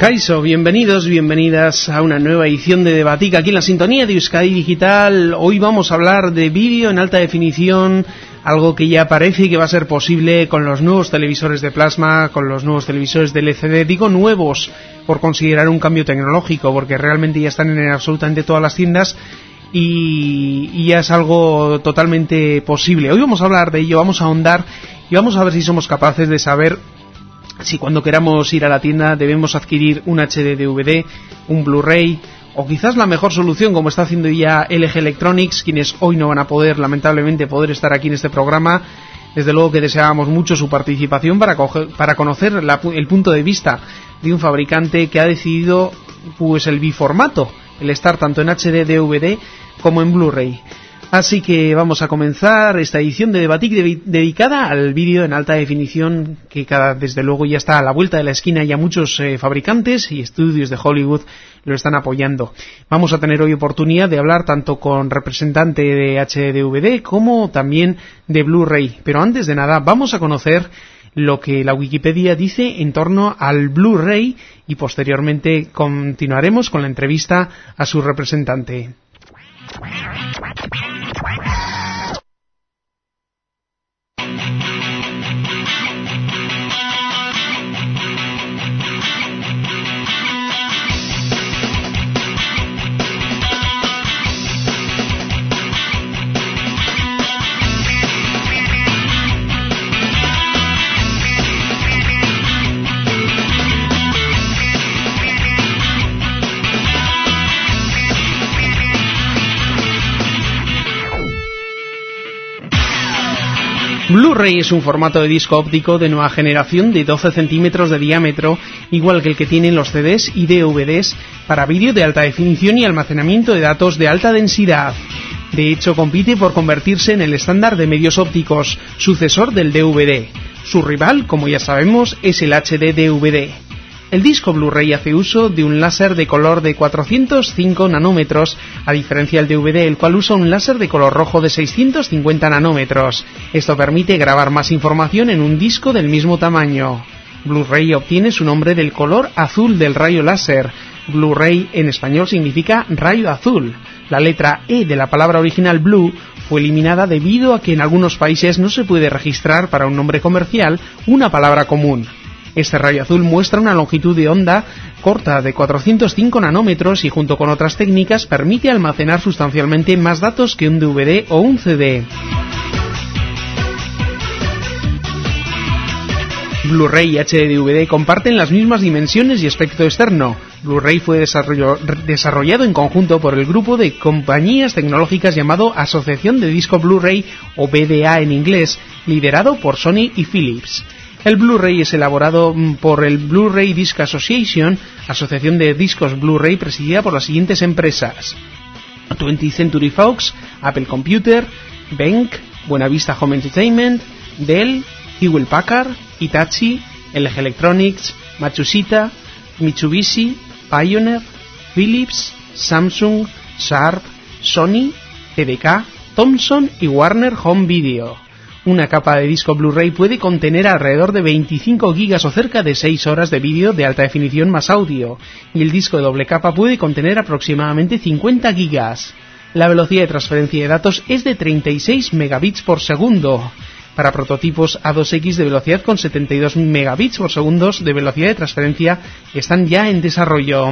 Kaixo, bienvenidos, bienvenidas a una nueva edición de Debatica aquí en la sintonía de Euskadi Digital. Hoy vamos a hablar de vídeo en alta definición, algo que ya parece que va a ser posible con los nuevos televisores de plasma, con los nuevos televisores de LCD. Digo nuevos por considerar un cambio tecnológico, porque realmente ya están en absolutamente todas las tiendas y ya es algo totalmente posible. Hoy vamos a hablar de ello, vamos a ahondar y vamos a ver si somos capaces de saber si cuando queramos ir a la tienda debemos adquirir un HD DVD, un Blu-ray o quizás la mejor solución, como está haciendo ya LG Electronics, quienes hoy no van a poder, lamentablemente, poder estar aquí en este programa. Desde luego que deseábamos mucho su participación para conocer el punto de vista de un fabricante que ha decidido pues el biformato, el estar tanto en HD DVD como en Blu-ray. Así que vamos a comenzar esta edición de Debatic dedicada al vídeo en alta definición, que desde luego ya está a la vuelta de la esquina. Ya muchos fabricantes y estudios de Hollywood lo están apoyando. Vamos a tener hoy oportunidad de hablar tanto con representante de HD-DVD como también de Blu-ray. Pero antes de nada vamos a conocer lo que la Wikipedia dice en torno al Blu-ray y posteriormente continuaremos con la entrevista a su representante. Blu-ray es un formato de disco óptico de nueva generación de 12 centímetros de diámetro, igual que el que tienen los CDs y DVDs, para vídeo de alta definición y almacenamiento de datos de alta densidad. De hecho, compite por convertirse en el estándar de medios ópticos, sucesor del DVD. Su rival, como ya sabemos, es el HD-DVD. El disco Blu-ray hace uso de un láser de color de 405 nanómetros, a diferencia del DVD, el cual usa un láser de color rojo de 650 nanómetros. Esto permite grabar más información en un disco del mismo tamaño. Blu-ray obtiene su nombre del color azul del rayo láser. Blu-ray en español significa rayo azul. La letra E de la palabra original blue fue eliminada debido a que en algunos países no se puede registrar para un nombre comercial una palabra común. Este rayo azul muestra una longitud de onda corta de 405 nanómetros y junto con otras técnicas permite almacenar sustancialmente más datos que un DVD o un CD. Blu-ray y HD-DVD comparten las mismas dimensiones y aspecto externo. Blu-ray fue desarrollado en conjunto por el grupo de compañías tecnológicas llamado Asociación de Disco Blu-ray, o BDA en inglés, liderado por Sony y Philips. El Blu-ray es elaborado por el Blu-ray Disc Association, asociación de discos Blu-ray presidida por las siguientes empresas: 20th Century Fox, Apple Computer, Benck, Buena Vista Home Entertainment, Dell, Hewlett Packard, Hitachi, LG Electronics, Matsushita, Mitsubishi, Pioneer, Philips, Samsung, Sharp, Sony, TDK, Thomson y Warner Home Video. Una capa de disco Blu-ray puede contener alrededor de 25 gigas o cerca de 6 horas de vídeo de alta definición más audio, y el disco de doble capa puede contener aproximadamente 50 gigas. La velocidad de transferencia de datos es de 36 megabits por segundo. Para prototipos A2X de velocidad con 72 megabits por segundo de velocidad de transferencia están ya en desarrollo.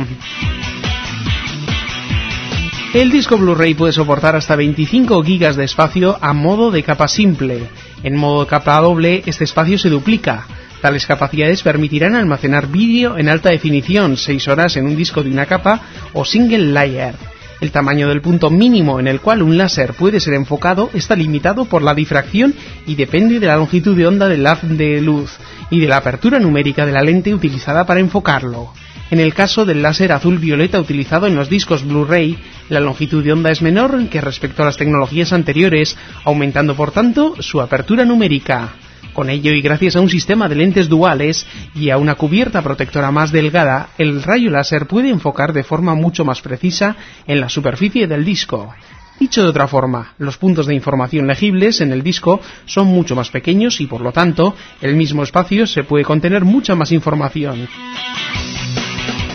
El disco Blu-ray puede soportar hasta 25 gigas de espacio a modo de capa simple. En modo de capa doble, este espacio se duplica. Tales capacidades permitirán almacenar vídeo en alta definición, 6 horas en un disco de una capa o single layer. El tamaño del punto mínimo en el cual un láser puede ser enfocado está limitado por la difracción y depende de la longitud de onda del haz de luz y de la apertura numérica de la lente utilizada para enfocarlo. En el caso del láser azul-violeta utilizado en los discos Blu-ray, la longitud de onda es menor que respecto a las tecnologías anteriores, aumentando por tanto su apertura numérica. Con ello y gracias a un sistema de lentes duales y a una cubierta protectora más delgada, el rayo láser puede enfocar de forma mucho más precisa en la superficie del disco. Dicho de otra forma, los puntos de información legibles en el disco son mucho más pequeños y por lo tanto, el mismo espacio se puede contener mucha más información.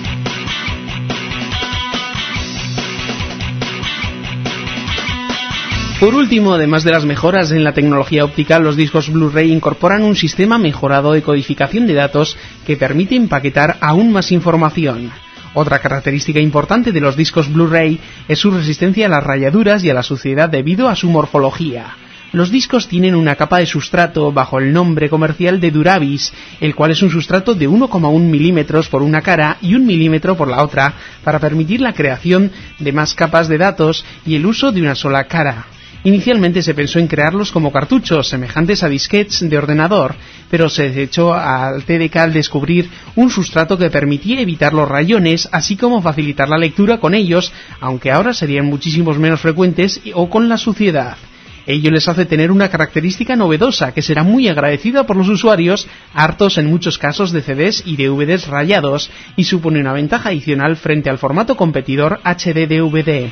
Por último, además de las mejoras en la tecnología óptica, los discos Blu-ray incorporan un sistema mejorado de codificación de datos que permite empaquetar aún más información. Otra característica importante de los discos Blu-ray es su resistencia a las rayaduras y a la suciedad debido a su morfología. Los discos tienen una capa de sustrato bajo el nombre comercial de Duravis, el cual es un sustrato de 1,1 milímetros por una cara y 1 milímetro por la otra, para permitir la creación de más capas de datos y el uso de una sola cara. Inicialmente se pensó en crearlos como cartuchos, semejantes a disquetes de ordenador, pero se echó al TDK al descubrir un sustrato que permitía evitar los rayones, así como facilitar la lectura con ellos, aunque ahora serían muchísimos menos frecuentes o con la suciedad. Ello les hace tener una característica novedosa que será muy agradecida por los usuarios, hartos en muchos casos de CDs y DVDs rayados, y supone una ventaja adicional frente al formato competidor HD-DVD.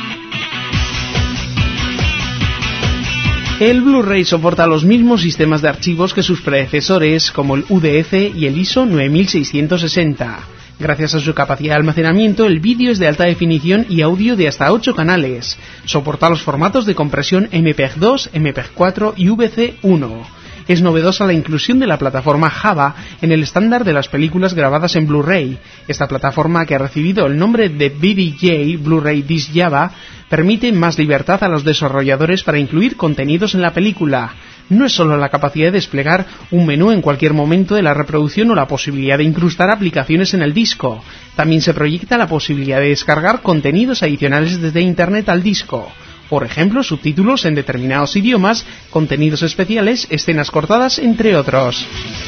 El Blu-ray soporta los mismos sistemas de archivos que sus predecesores, como el UDF y el ISO 9660. Gracias a su capacidad de almacenamiento, el vídeo es de alta definición y audio de hasta 8 canales. Soporta los formatos de compresión MPEG-2, MPEG-4 y VC1. Es novedosa la inclusión de la plataforma Java en el estándar de las películas grabadas en Blu-ray. Esta plataforma, que ha recibido el nombre de BDJ, Blu-ray Disc Java, permite más libertad a los desarrolladores para incluir contenidos en la película. No es solo la capacidad de desplegar un menú en cualquier momento de la reproducción o la posibilidad de incrustar aplicaciones en el disco. También se proyecta la posibilidad de descargar contenidos adicionales desde Internet al disco. Por ejemplo, subtítulos en determinados idiomas, contenidos especiales, escenas cortadas, entre otros.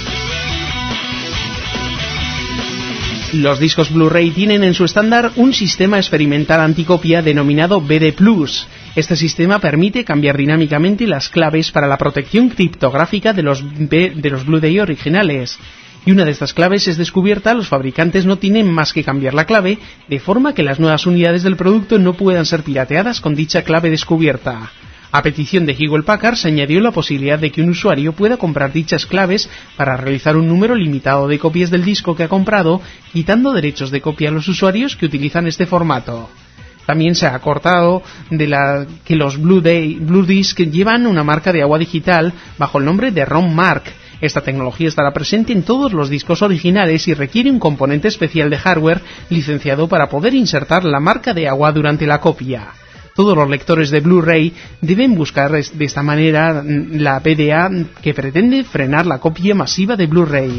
Los discos Blu-ray tienen en su estándar un sistema experimental anticopia denominado BD+. Este sistema permite cambiar dinámicamente las claves para la protección criptográfica de los Blu-ray originales. Y una de estas claves es descubierta, los fabricantes no tienen más que cambiar la clave, de forma que las nuevas unidades del producto no puedan ser pirateadas con dicha clave descubierta. A petición de Hewlett-Packard se añadió la posibilidad de que un usuario pueda comprar dichas claves para realizar un número limitado de copias del disco que ha comprado, quitando derechos de copia a los usuarios que utilizan este formato. También se ha acordado que los Blu Disc llevan una marca de agua digital bajo el nombre de ROM Mark. Esta tecnología estará presente en todos los discos originales y requiere un componente especial de hardware licenciado para poder insertar la marca de agua durante la copia. Todos los lectores de Blu-ray deben buscar de esta manera la PDA que pretende frenar la copia masiva de Blu-ray.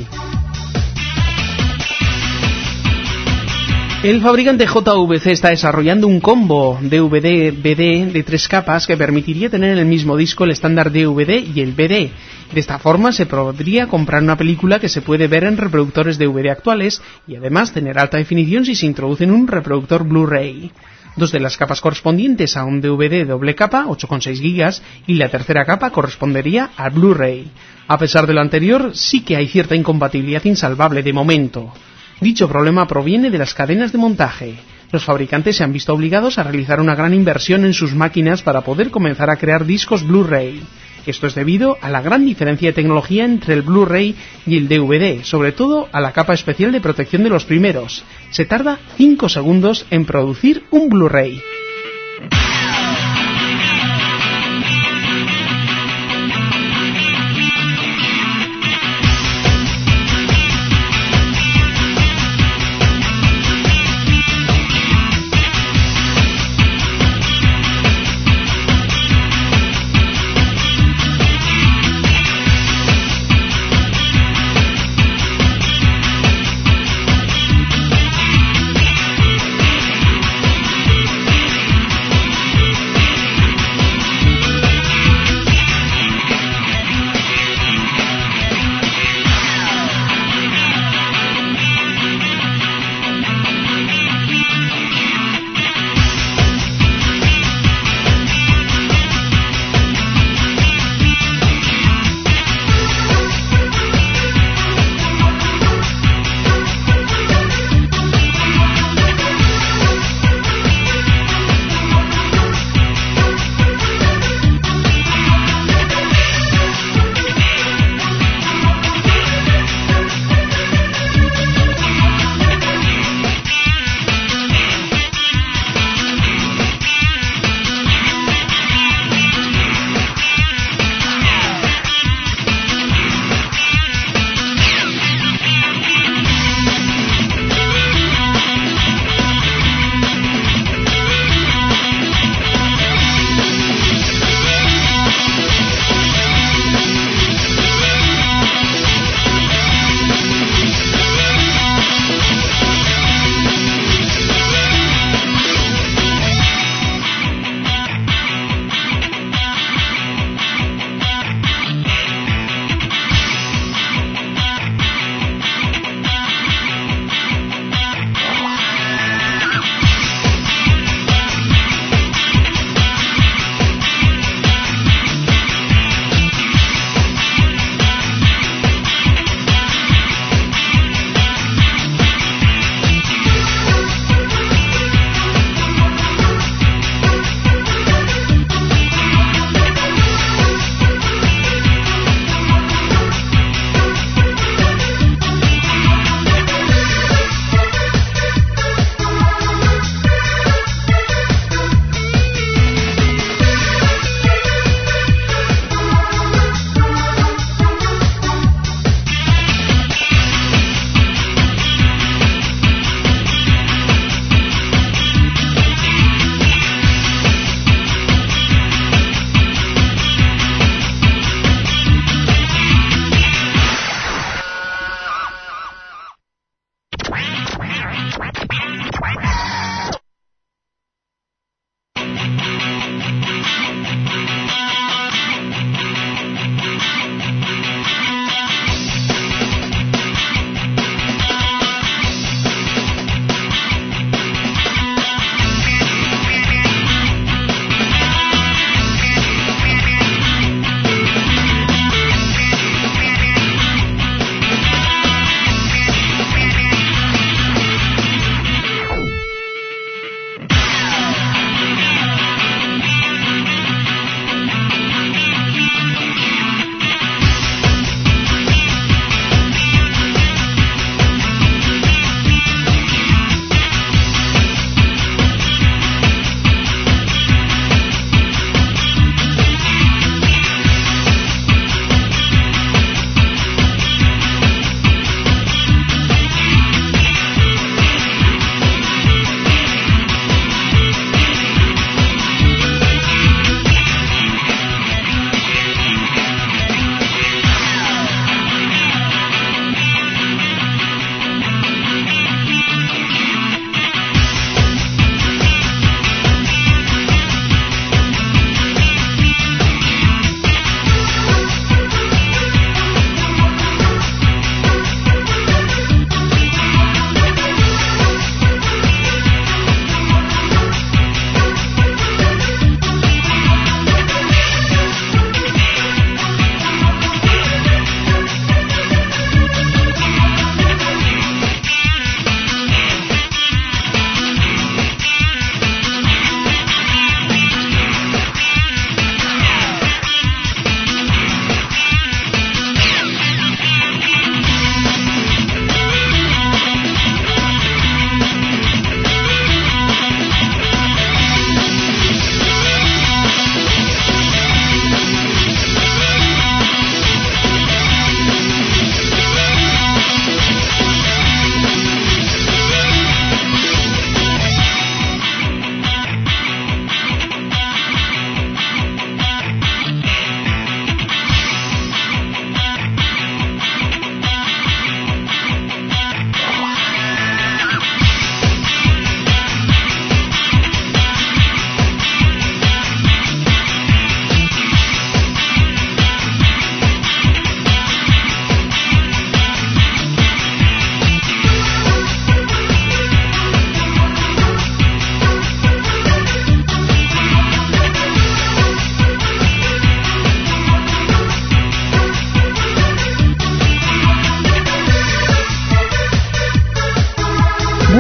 El fabricante JVC está desarrollando un combo DVD-BD de 3 capas que permitiría tener en el mismo disco el estándar DVD y el BD. De esta forma se podría comprar una película que se puede ver en reproductores DVD actuales y además tener alta definición si se introduce en un reproductor Blu-ray. 2 de las capas correspondientes a un DVD doble capa, 8,6 GB, y la tercera capa correspondería al Blu-ray. A pesar de lo anterior, sí que hay cierta incompatibilidad insalvable de momento. Dicho problema proviene de las cadenas de montaje. Los fabricantes se han visto obligados a realizar una gran inversión en sus máquinas para poder comenzar a crear discos Blu-ray. Esto es debido a la gran diferencia de tecnología entre el Blu-ray y el DVD, sobre todo a la capa especial de protección de los primeros. Se tarda 5 segundos en producir un Blu-ray.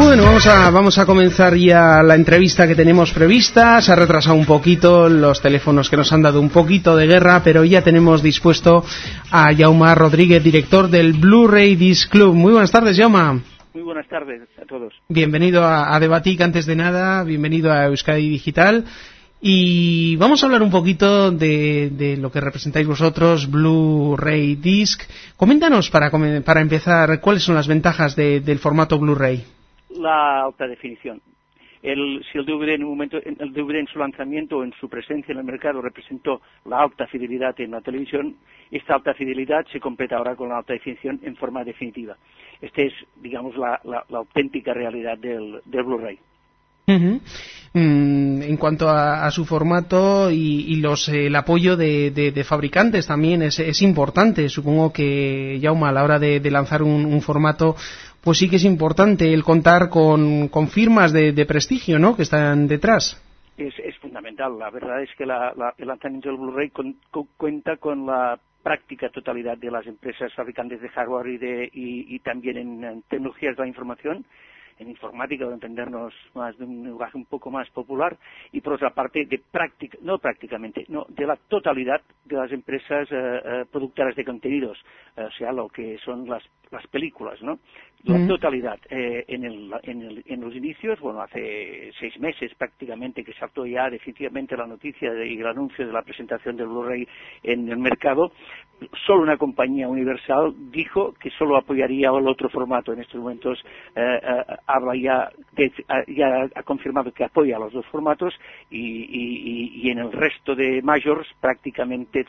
Bueno, vamos a comenzar ya la entrevista que tenemos prevista. Se ha retrasado un poquito, los teléfonos que nos han dado un poquito de guerra, pero ya tenemos dispuesto a Jaume Rodríguez, director del Blu-ray Disc Club. Muy buenas tardes, Jaume. Muy buenas tardes a todos. Bienvenido a Debatic, antes de nada, bienvenido a Euskadi Digital. Y vamos a hablar un poquito de lo que representáis vosotros, Blu-ray Disc. Coméntanos, para empezar, cuáles son las ventajas del formato Blu-ray. La alta definición. Si el DVD el DVD en su lanzamiento o en su presencia en el mercado representó la alta fidelidad en la televisión, esta alta fidelidad se completa ahora con la alta definición en forma definitiva. Esta es, digamos, la auténtica realidad del Blu-ray. Uh-huh. En cuanto a su formato y el apoyo de fabricantes también es importante. Supongo que, Jaume, a la hora de lanzar un formato, pues sí que es importante el contar con firmas de prestigio, ¿no?, que están detrás. Es fundamental. La verdad es que el lanzamiento del Blu-ray cuenta con la práctica totalidad de las empresas fabricantes de hardware y también en tecnologías de la información, en informática, para entendernos más de un lenguaje un poco más popular, y por otra parte de la totalidad de las empresas productoras de contenidos, o sea, lo que son las películas, ¿no? La totalidad en los inicios, bueno, hace 6 meses prácticamente que saltó ya definitivamente la noticia y el anuncio de la presentación del Blu-ray en el mercado. Solo una compañía Universal dijo que solo apoyaría el otro formato. En estos momentos ya ha confirmado que apoya los dos formatos y en el resto de majors prácticamente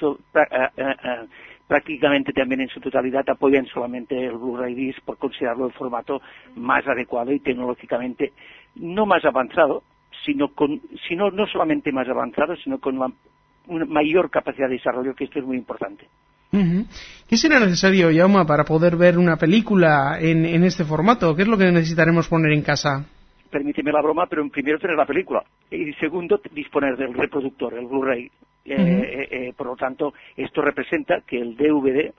también en su totalidad apoyan solamente el Blu-ray Disc por considerarlo el formato más adecuado y tecnológicamente no más avanzado, no solamente más avanzado, sino con una mayor capacidad de desarrollo, que esto es muy importante. Uh-huh. ¿Qué será necesario, Jaume, para poder ver una película en este formato? ¿Qué es lo que necesitaremos poner en casa? Permíteme la broma, pero primero tener la película y segundo disponer del reproductor, el Blu-ray. Por lo tanto, esto representa que el DVD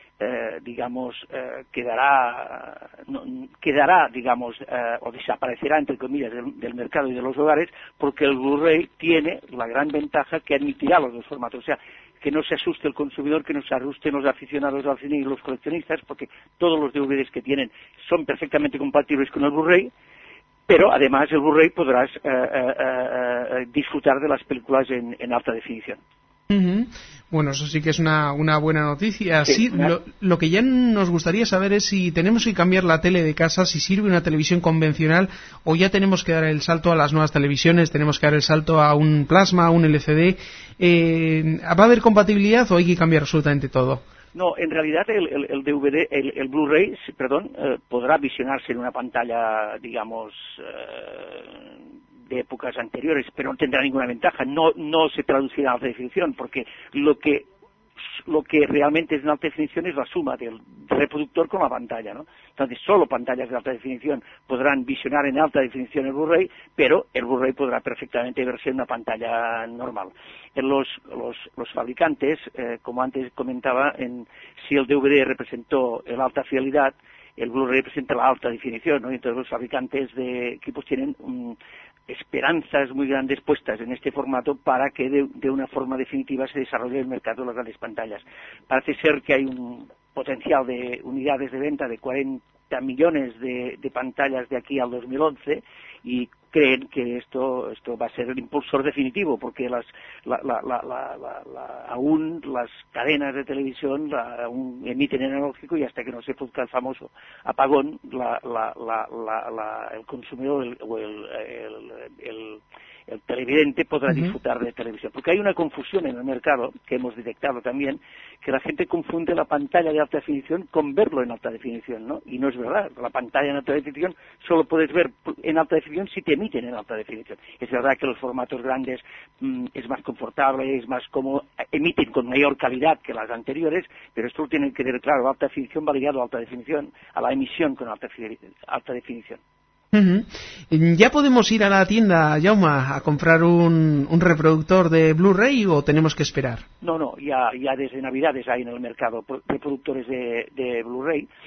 quedará, digamos, o desaparecerá, entre comillas, del mercado y de los hogares, porque el Blu-ray tiene la gran ventaja que admitirá los dos formatos. O sea, que no se asuste el consumidor, que no se asusten los aficionados al cine y los coleccionistas, porque todos los DVDs que tienen son perfectamente compatibles con el Blu-ray, pero además el Blu-ray podrás disfrutar de las películas en alta definición. Uh-huh. Bueno, eso sí que es una buena noticia. Sí, lo que ya nos gustaría saber es si tenemos que cambiar la tele de casa, si sirve una televisión convencional o ya tenemos que dar el salto a las nuevas televisiones, tenemos que dar el salto a un plasma, a un LCD. ¿Va a haber compatibilidad o hay que cambiar absolutamente todo? No, en realidad el DVD, el Blu-ray, podrá visionarse en una pantalla, digamos, de épocas anteriores, pero no tendrá ninguna ventaja. No se traducirá a alta definición, porque lo que realmente es en alta definición es la suma del reproductor con la pantalla, ¿no? Entonces, solo pantallas de alta definición podrán visionar en alta definición el Blu-ray, pero el Blu-ray podrá perfectamente verse en una pantalla normal. Los fabricantes, como antes comentaba, si el DVD representó la alta fidelidad, el Blu-ray representa la alta definición, ¿no? Entonces los fabricantes de equipos tienen esperanzas muy grandes puestas en este formato para que de una forma definitiva se desarrolle el mercado de las grandes pantallas. Parece ser que hay un potencial de unidades de venta de 40 millones de pantallas de aquí al 2011 y creen que esto va a ser el impulsor definitivo, porque aún las cadenas de televisión aún emiten en analógico, y hasta que no se produzca el famoso apagón, el consumidor o el televidente podrá disfrutar de televisión. Porque hay una confusión en el mercado, que hemos detectado también, que la gente confunde la pantalla de alta definición con verlo en alta definición, ¿no? Y no es verdad. La pantalla en alta definición solo puedes ver en alta definición si te emiten en alta definición. Es verdad que los formatos grandes es más confortable, es más cómodo, emiten con mayor calidad que las anteriores, pero esto lo tienen que tener claro. Alta definición va ligado a alta definición, a la emisión con alta definición. Uh-huh. ¿Ya podemos ir a la tienda, Jaume, a comprar un reproductor de Blu-ray o tenemos que esperar? No, ya desde Navidades hay en el mercado reproductores de Blu-ray,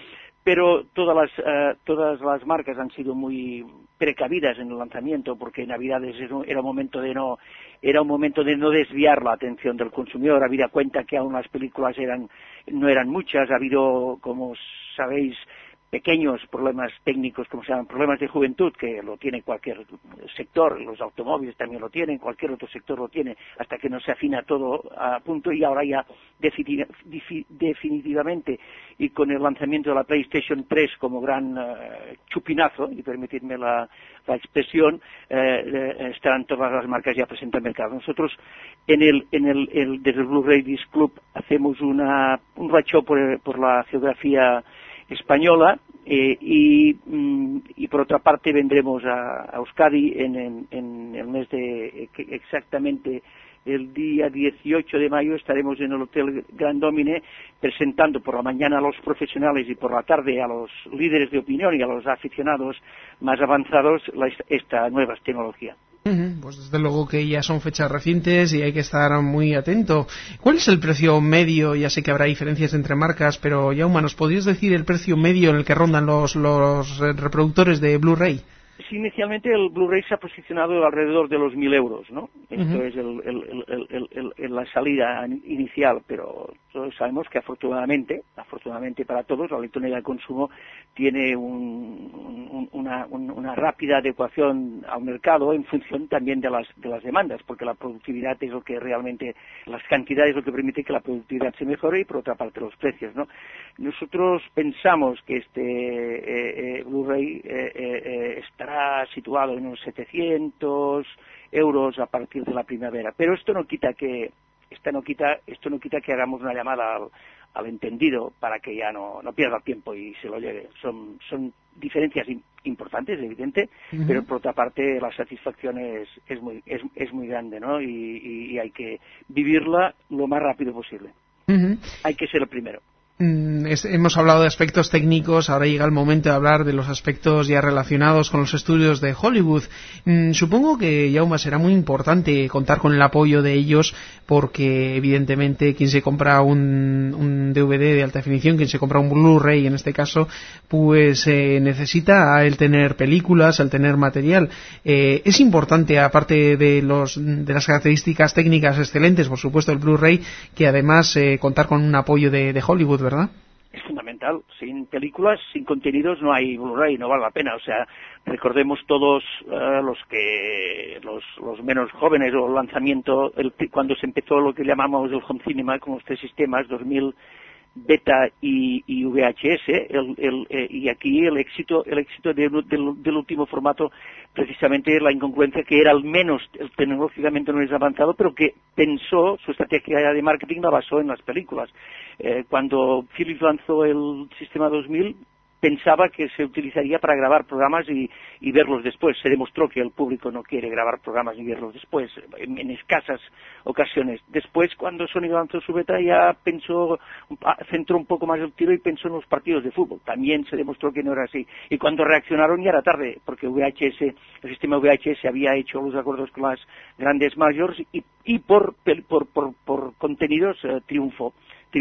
pero todas las marcas han sido muy precavidas en el lanzamiento, porque Navidades era un momento de no desviar la atención del consumidor. Habida cuenta que aún las películas no eran muchas, ha habido, como sabéis, pequeños problemas técnicos, como se llaman, problemas de juventud, que lo tiene cualquier sector, los automóviles también lo tienen, cualquier otro sector lo tiene, hasta que no se afina todo a punto, y ahora ya definitivamente, y con el lanzamiento de la PlayStation 3 como gran chupinazo, y permitidme la expresión, estarán todas las marcas ya presentes al mercado. Nosotros desde el Blu-ray Disc Club hacemos un racho por la geografía española, y por otra parte vendremos a Euskadi en el mes exactamente el día 18 de mayo. Estaremos en el Hotel Grand Domine presentando por la mañana a los profesionales y por la tarde a los líderes de opinión y a los aficionados más avanzados esta nueva tecnología. Pues desde luego que ya son fechas recientes y hay que estar muy atento. ¿Cuál es el precio medio? Ya sé que habrá diferencias entre marcas, pero Jaume, ¿nos podrías decir el precio medio en el que rondan los reproductores de Blu-ray? Sí, inicialmente el Blu-ray se ha posicionado alrededor de los 1.000 euros, ¿no? Esto es la salida inicial, pero todos sabemos que afortunadamente para todos, la electrónica de consumo tiene una rápida adecuación al mercado en función también de las demandas, porque la productividad es lo que realmente, las cantidades es lo que permite que la productividad se mejore, y por otra parte los precios, ¿no? Nosotros pensamos que este Blu-ray estará situado en unos 700 euros a partir de la primavera, pero esto no quita que hagamos una llamada al entendido para que ya no pierda tiempo y se lo lleve. Son diferencias importantes, evidente, pero por otra parte la satisfacción es muy grande, ¿no? Y hay que vivirla lo más rápido posible. Hay que ser el primero. Hemos hablado de aspectos técnicos, ahora llega el momento de hablar de los aspectos ya relacionados con los estudios de Hollywood. Supongo que, Jaume, será muy importante contar con el apoyo de ellos, porque evidentemente quien se compra un DVD de alta definición, quien se compra un Blu-ray en este caso, pues necesita el tener películas, el tener material. Es importante, aparte de las características técnicas excelentes, por supuesto, el Blu-ray, que además contar con un apoyo de Hollywood, ¿verdad? Es fundamental. Sin películas, sin contenidos, no hay Blu-ray, no vale la pena. O sea, recordemos todos los menos jóvenes, o el lanzamiento, cuando se empezó lo que llamamos el home cinema, con los 3 sistemas, 2000, beta y VHS, y aquí el éxito del último formato, precisamente la incongruencia que era al menos tecnológicamente no es avanzado, pero que pensó, su estrategia de marketing la basó en las películas. Cuando Philips lanzó el sistema 2000, pensaba que se utilizaría para grabar programas y verlos después. Se demostró que el público no quiere grabar programas y verlos después, en escasas ocasiones. Después, cuando Sony lanzó su beta, ya centró un poco más el tiro y pensó en los partidos de fútbol. También se demostró que no era así. Y cuando reaccionaron ya era tarde, porque el sistema VHS había hecho los acuerdos con las grandes majors, y por contenidos triunfó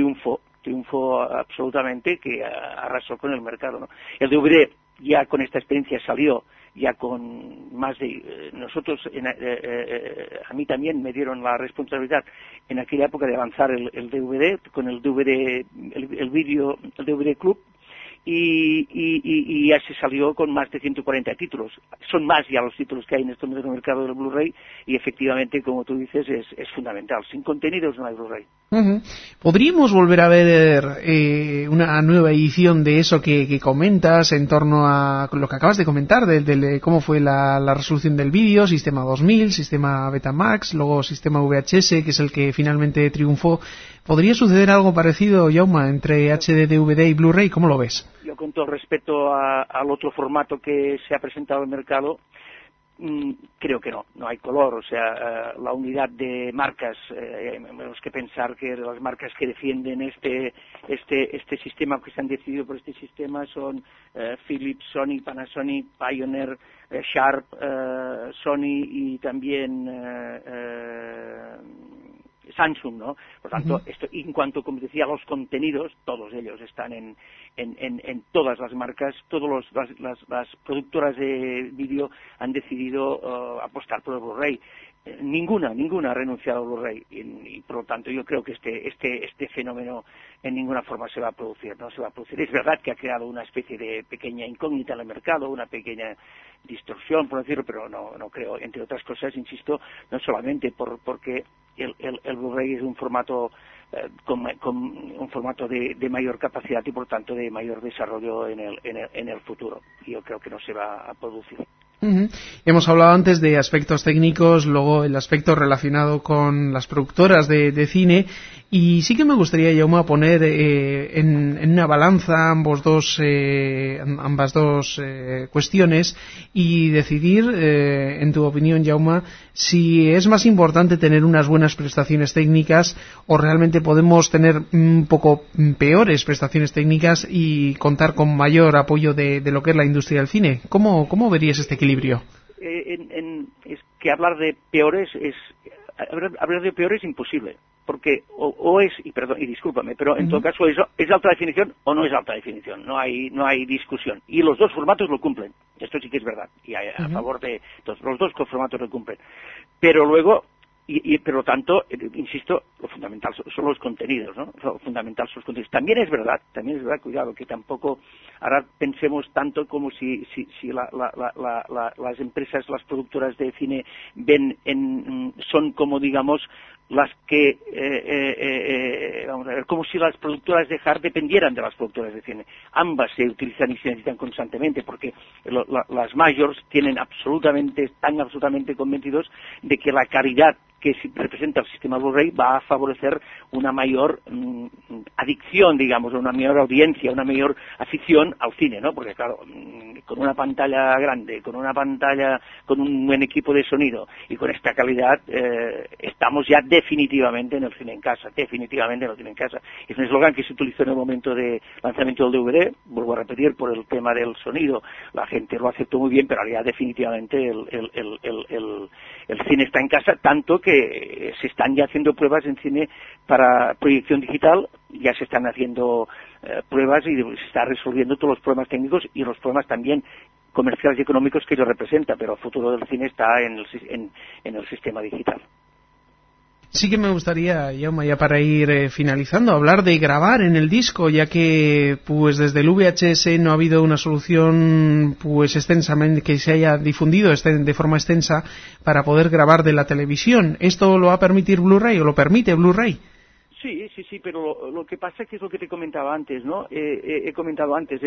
absolutamente, que arrasó con el mercado, ¿no? El DVD ya con esta experiencia salió ya con más de nosotros, a mí también me dieron la responsabilidad en aquella época de avanzar el DVD con el DVD, el DVD Club, y ya se salió con más de 140 títulos. Son más ya los títulos que hay en este momento en el mercado del Blu-ray, y efectivamente, como tú dices, es fundamental. Sin contenidos no hay Blu-ray. ¿Podríamos volver a ver una nueva edición de eso que comentas en torno a lo que acabas de comentar, de cómo fue la resolución del vídeo, sistema 2000, sistema Betamax, luego sistema VHS, que es el que finalmente triunfó? ¿Podría suceder algo parecido, Jaume, entre HD, DVD y Blu-ray? ¿Cómo lo ves? Yo, con todo respeto al otro formato que se ha presentado al mercado, creo que no hay color. O sea, la unidad de marcas, tenemos que pensar que las marcas que defienden este sistema, que se han decidido por este sistema, son Philips, Sony, Panasonic, Pioneer, Sharp, Sony, y también Samsung, ¿no? Por tanto, esto, en cuanto, como decía, a los contenidos, todos ellos están en todas las marcas, las productoras de vídeo han decidido apostar por el Blu-ray. Ninguna ha renunciado al Blu-ray y por lo tanto yo creo que este fenómeno en ninguna forma se va a producir, no se va a producir. Es verdad que ha creado una especie de pequeña incógnita en el mercado, una pequeña distorsión, por decirlo, pero no creo, entre otras cosas, insisto, no solamente porque el Blu-ray es un formato con un formato de mayor capacidad y por tanto de mayor desarrollo en el futuro. Yo creo que no se va a producir. Hemos hablado antes de aspectos técnicos, luego el aspecto relacionado con las productoras de cine, y sí que me gustaría, Jaume, poner en una balanza ambas dos cuestiones y decidir, en tu opinión, Jaume, si es más importante tener unas buenas prestaciones técnicas o realmente podemos tener un poco peores prestaciones técnicas y contar con mayor apoyo de lo que es la industria del cine. ¿Cómo verías este equilibrio? Es que hablar de peores es imposible, porque o es, y discúlpame, pero en todo caso es alta definición o no es alta definición, no hay discusión, y los dos formatos lo cumplen, esto sí que es verdad, y a favor de los dos formatos lo cumplen, pero luego y por lo tanto, insisto, lo fundamental son los contenidos, ¿no? Lo fundamental son los contenidos. También es verdad, cuidado, que tampoco ahora pensemos tanto como si las empresas, las productoras de cine son como, digamos, las que, vamos a ver, como si las productoras de hard dependieran de las productoras de cine. Ambas se utilizan y se necesitan constantemente porque las majors están absolutamente convencidos de que la calidad que representa el sistema Blu-ray va a favorecer una mayor adicción, digamos, una mayor audiencia, una mayor afición al cine, ¿no? Porque claro, con una pantalla grande, con un buen equipo de sonido y con esta calidad, estamos ya definitivamente en el cine en casa. Es un eslogan que se utilizó en el momento de lanzamiento del DVD, vuelvo a repetir, por el tema del sonido. La gente lo aceptó muy bien, pero ahora ya definitivamente el cine está en casa, tanto que se están ya haciendo pruebas en cine para proyección digital, ya se están haciendo pruebas y se están resolviendo todos los problemas técnicos y los problemas también comerciales y económicos que ello representa, pero el futuro del cine está en el sistema digital. Sí que me gustaría, ya para ir finalizando, hablar de grabar en el disco, ya que pues desde el VHS no ha habido una solución pues extensamente que se haya difundido de forma extensa para poder grabar de la televisión. ¿Esto lo va a permitir Blu-ray o lo permite Blu-ray? Sí, pero lo que pasa es que es lo que te comentaba antes, ¿no? He comentado antes,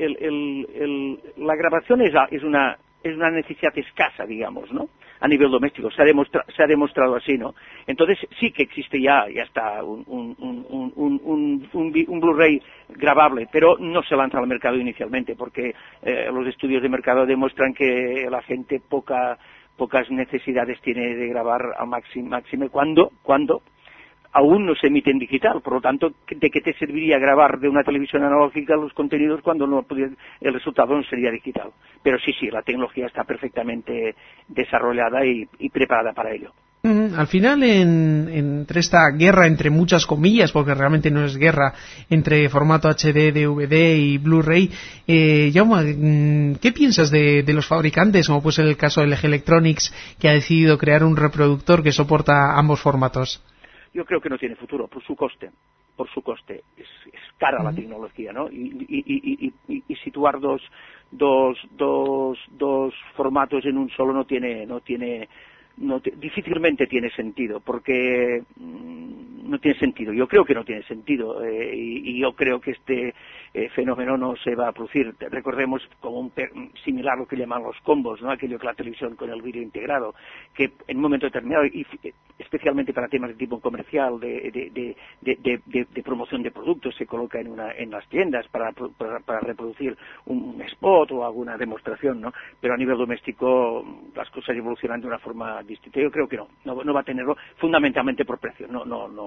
la grabación es una necesidad escasa, digamos, ¿no? A nivel doméstico, se ha demostrado así, ¿no? Entonces sí que existe ya está un Blu-ray grabable, pero no se lanza al mercado inicialmente, porque los estudios de mercado demuestran que la gente pocas necesidades tiene de grabar al máximo cuando aún no se emite en digital, por lo tanto, ¿de qué te serviría grabar de una televisión analógica los contenidos cuando el resultado no sería digital? Pero sí, la tecnología está perfectamente desarrollada y preparada para ello. Al final, entre esta guerra, entre muchas comillas, porque realmente no es guerra, entre formato HD, DVD y Blu-ray, Jaume, ¿qué piensas de los fabricantes, como puede ser el caso de LG Electronics, que ha decidido crear un reproductor que soporta ambos formatos? Yo creo que no tiene futuro por su coste. Es cara la tecnología, ¿no? Y situar dos formatos en un solo difícilmente tiene sentido, porque no tiene sentido. Yo creo que no tiene sentido y yo creo que este fenómeno no se va a producir. Recordemos como similar a lo que llaman los combos, ¿no? Aquello que la televisión con el vídeo integrado, que en un momento determinado, y especialmente para temas de tipo comercial, de promoción de productos, se coloca en las tiendas para reproducir un spot o alguna demostración, ¿no? Pero a nivel doméstico las cosas evolucionan de una forma distinta. Yo creo que no va a tenerlo, fundamentalmente por precio. No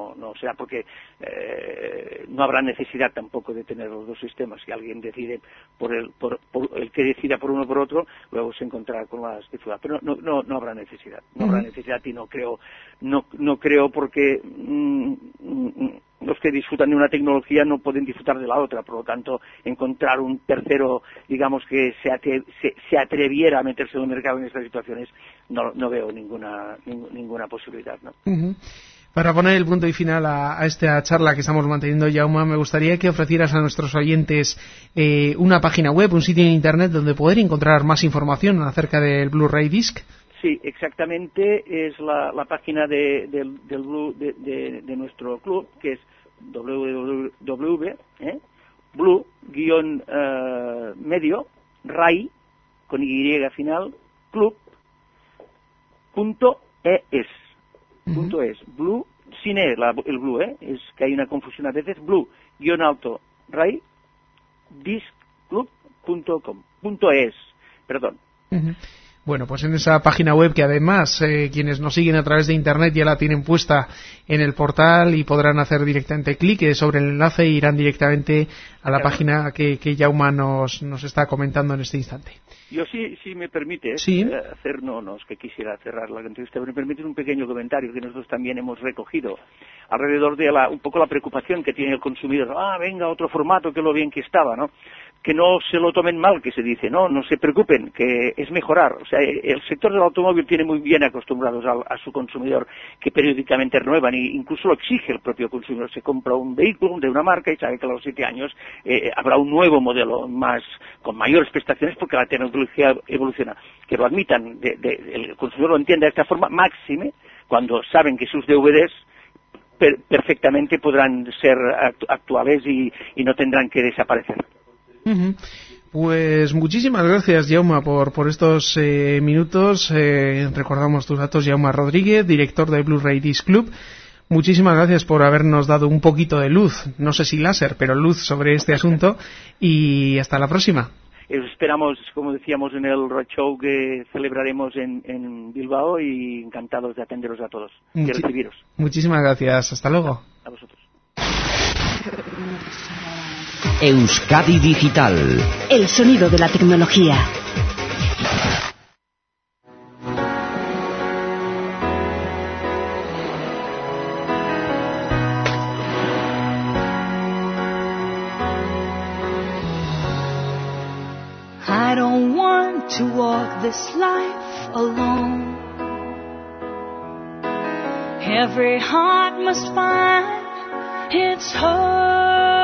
no será, porque no habrá necesidad tampoco de tener los dos sistemas. Si alguien decide por el que decida por uno o por otro, luego se encontrará con las dificultades. Pero no habrá necesidad. No habrá necesidad, y no creo porque los que disfrutan de una tecnología no pueden disfrutar de la otra. Por lo tanto, encontrar un tercero, digamos, que se atreviera a meterse en el mercado en estas situaciones, no veo ninguna posibilidad, ¿no? Para poner el punto y final a esta charla que estamos manteniendo, Jaume, me gustaría que ofrecieras a nuestros oyentes una página web, un sitio en internet donde poder encontrar más información acerca del Blu-ray Disc. Sí, exactamente, es la página de nuestro club, que es blue-medio ray con y final club.es. Blue sin el blue, es que hay una confusión a veces. blue-ray discclub.com .es, perdón. Bueno, pues en esa página web, que además quienes nos siguen a través de internet ya la tienen puesta en el portal y podrán hacer directamente clic sobre el enlace e irán directamente a la página que Jaume nos está comentando en este instante. Yo si me permite hacer, no es que quisiera cerrar la entrevista, pero me permite un pequeño comentario que nosotros también hemos recogido alrededor de un poco la preocupación que tiene el consumidor. Venga, otro formato, que lo bien que estaba, ¿no? Que no se lo tomen mal, que se dice, no se preocupen, que es mejorar. O sea, el sector del automóvil tiene muy bien acostumbrados a su consumidor, que periódicamente renuevan, e incluso lo exige el propio consumidor. Se compra un vehículo de una marca y sabe que a los 7 años habrá un nuevo modelo con mayores prestaciones, porque la tecnología evoluciona. Que lo admitan, el consumidor lo entienda de esta forma, máxime cuando saben que sus DVDs perfectamente podrán ser actuales y no tendrán que desaparecer. Pues muchísimas gracias, Jaume, por estos minutos. Recordamos tus datos, Jaume Rodríguez, director de Blu-ray Disc Club. Muchísimas gracias por habernos dado un poquito de luz, no sé si láser, pero luz sobre este asunto, y hasta la próxima. Esperamos, como decíamos en el roadshow que celebraremos en Bilbao, y encantados de atenderos a todos y recibiros. Muchísimas gracias, hasta luego. A vosotros. Euskadi Digital. El sonido de la tecnología. I don't want to walk this life alone. Every heart must find its home.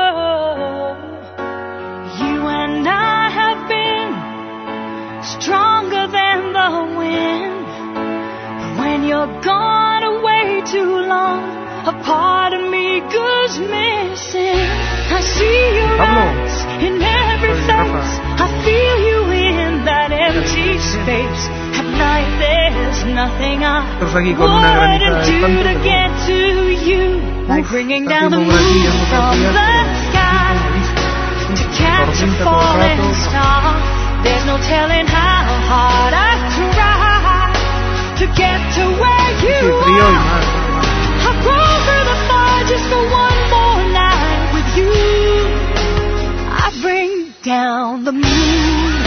You and I have been stronger than the wind. But when you're gone away too long, a part of me goes missing. I see your eyes in every face. I feel you in that empty space. At night there's nothing I wouldn't do to get to you. Like bringing down the moon from the sky to catch a falling star. There's no telling how hard I try to get to where you are. I'll go through the fire just for one more night with you. I bring down the moon,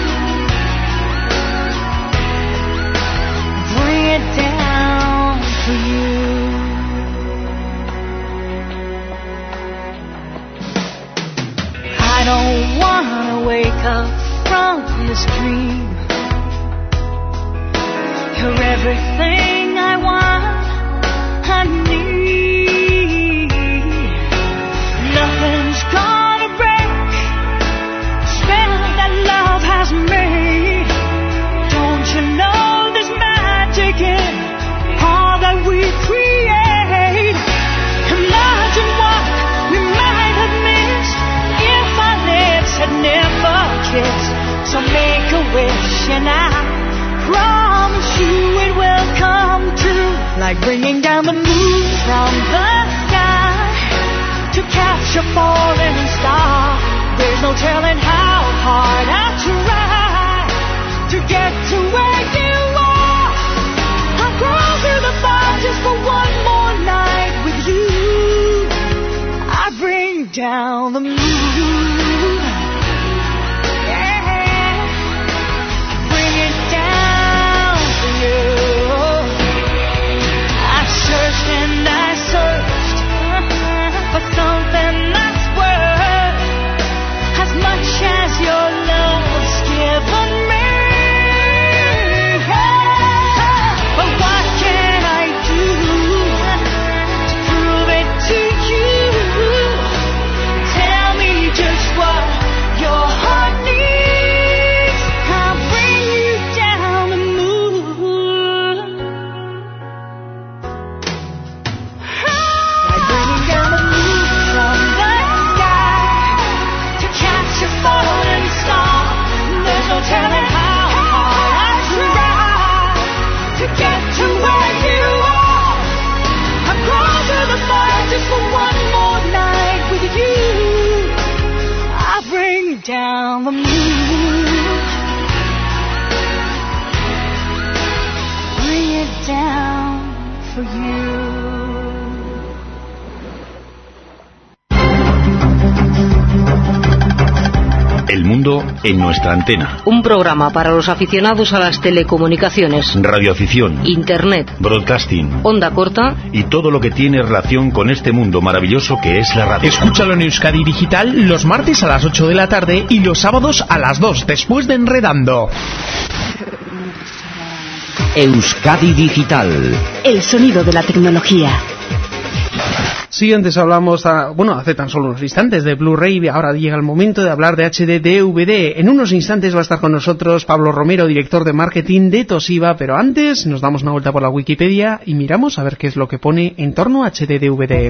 bring it down for you. I don't wanna wake up from this dream. You're everything I want, I need. Nothing's gonna break the spell that love has made. Don't you know there's magic in all that we create? Imagine what we might have missed if our lips had never kissed. So make a wish and I promise you it will come true. Like bringing down the moon from the sky to catch a falling star. There's no telling how hard I try to get to where you are. I'll crawl through the fire just for one more night with you. down the moon. For something that's worth as much as your love's given me. But what can I do to prove it to you? Tell me just what your heart needs. I'll bring you down the moon. I'm bringing down the moon. Telling how hard I try to get to where you are. I'm going to the fire just for one more night with you. I bring down the moon. Bring it down for you. El mundo en nuestra antena. Un programa para los aficionados a las telecomunicaciones, radioafición, internet, broadcasting, onda corta y todo lo que tiene relación con este mundo maravilloso que es la radio. Escúchalo en Euskadi Digital los martes a las 8 de la tarde y los sábados a las 2 después de Enredando. Euskadi Digital. El sonido de la tecnología. Sí, antes hablamos, hace tan solo unos instantes de Blu-ray, ahora llega el momento de hablar de HD DVD. En unos instantes va a estar con nosotros Pablo Romero, director de marketing de Toshiba, pero antes nos damos una vuelta por la Wikipedia y miramos a ver qué es lo que pone en torno a HD DVD.